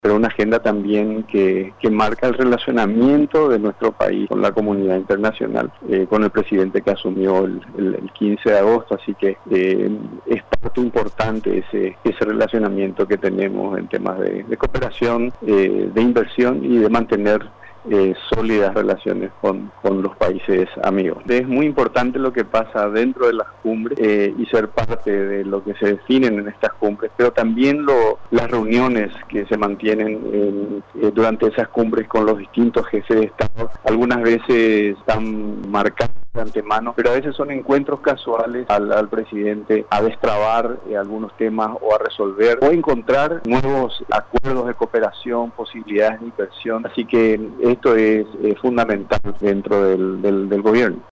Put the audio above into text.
pero una agenda también que marca el relacionamiento de nuestro país con la comunidad internacional, con el presidente que asumió el 15 de agosto, así que es parte importante ese relacionamiento que tenemos en temas de cooperación, de inversión y de mantener sólidas relaciones con los países amigos. Es muy importante lo que pasa dentro de las cumbres y ser parte de lo que se definen en estas cumbres, pero también las reuniones que se mantienen durante esas cumbres con los distintos jefes de Estado, algunas veces están marcadas de antemano, pero a veces son encuentros casuales al presidente a destrabar algunos temas o a resolver o encontrar nuevos acuerdos de cooperación, posibilidades de inversión, así que esto es fundamental dentro del gobierno.